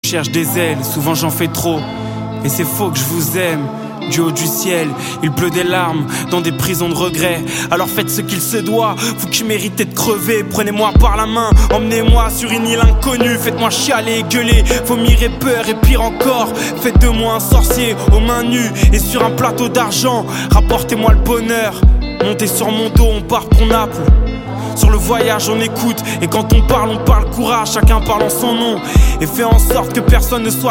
cherche des ailes, souvent j'en fais trop. Et c'est faux que je vous aime. Du haut du ciel, il pleut des larmes dans des prisons de regret. Alors faites ce qu'il se doit, vous qui méritez de crever. Prenez-moi par la main, emmenez-moi sur une île inconnue. Faites-moi chialer et gueuler, vomir et peur et pire encore. Faites de moi un sorcier aux mains nues et sur un plateau d'argent. Rapportez-moi le bonheur, montez sur mon dos, on part pour Naples. Sur le voyage on écoute, et quand on parle courage. Chacun parle en son nom et fait en sorte que personne ne soit